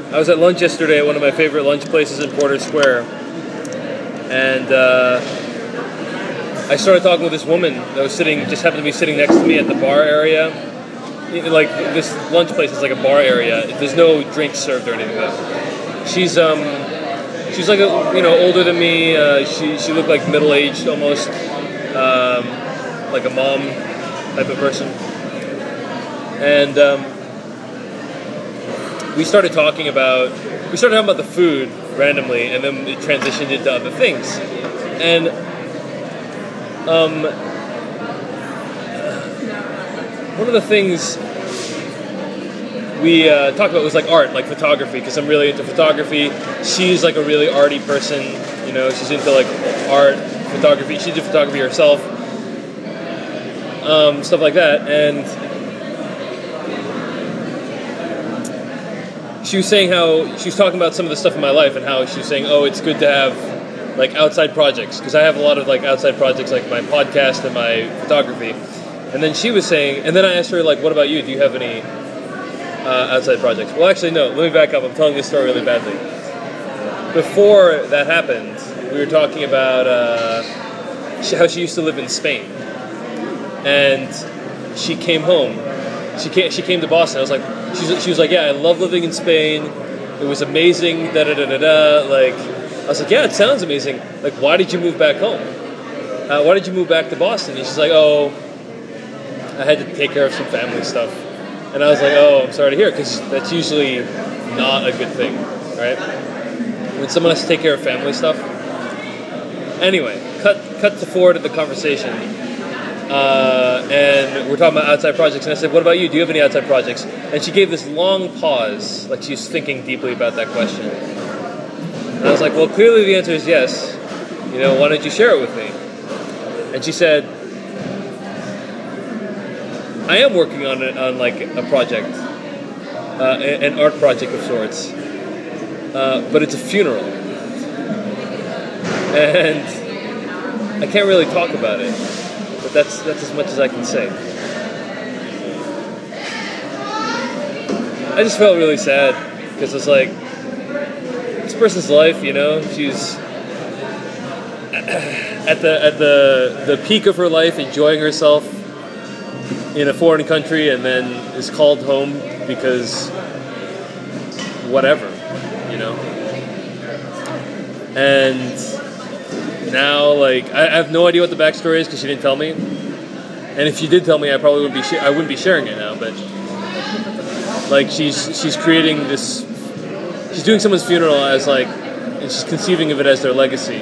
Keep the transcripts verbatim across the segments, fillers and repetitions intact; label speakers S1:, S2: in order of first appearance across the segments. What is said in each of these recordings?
S1: I was at lunch yesterday at one of my favorite lunch places in Porter Square, and uh, I started talking with this woman that was sitting, just happened to be sitting next to me at the bar area. Like, this lunch place is like a bar area. There's no drinks served or anything though. She's um, she's like a, you know, older than me. Uh, she she looked like middle aged almost, um, like a mom type of person, and. Um, We started talking about we started talking about the food randomly, and then it transitioned into other things. And um, one of the things we uh, talked about was like art, like photography, because I'm really into photography. She's like a really arty person, you know. She's into like art, photography. She did photography herself, um, stuff like that, and. She was saying how she was talking about some of the stuff in my life and how she was saying, oh, it's good to have like outside projects, because I have a lot of like outside projects like my podcast and my photography. And then she was saying, and then I asked her like, what about you? Do you have any uh, outside projects? Well, actually, no. Let me back up. I'm telling this story really badly. Before that happened, we were talking about uh, how she used to live in Spain, and she came home. She came. She came to Boston. I was like. She was, she was like, yeah, I love living in Spain. It was amazing, da-da-da-da-da. Like, I was like, yeah, it sounds amazing. Like, why did you move back home? Uh, why did you move back to Boston? And she's like, oh, I had to take care of some family stuff. And I was like, oh, I'm sorry to hear it, because that's usually not a good thing, right? When someone has to take care of family stuff. Anyway, cut cut to forward of the conversation. Uh, and we're talking about outside projects, and I said, what about you? Do you have any outside projects? And she gave this long pause, like she's thinking deeply about that question. And I was like, well, clearly the answer is yes. You know, why don't you share it with me? And she said, I am working on it, on like a project, uh, an art project of sorts, uh, but it's a funeral. And I can't really talk about it. But that's that's as much as I can say. I just felt really sad because it's like this person's life, you know. She's at the at the the peak of her life, enjoying herself in a foreign country, and then is called home because whatever, you know. And now, like, I, I have no idea what the backstory is because she didn't tell me. And if she did tell me, I probably wouldn't be sh- I wouldn't be sharing it now. But like, she's she's creating this. She's doing someone's funeral as like, and she's conceiving of it as their legacy.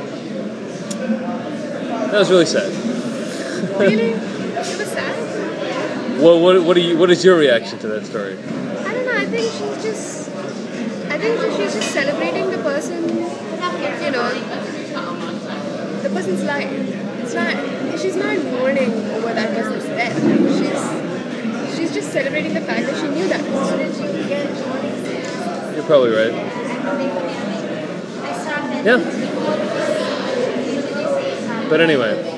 S1: That was really sad.
S2: Really? It was sad?
S1: Well, what what do you what is your reaction to that story?
S2: I don't know. I think she's just. I think that she's just celebrating the person. You know. The person's life. It's not. She's not mourning over that person's death. She's. She's just celebrating the fact that she knew that person.
S1: You're probably right. Yeah. But anyway.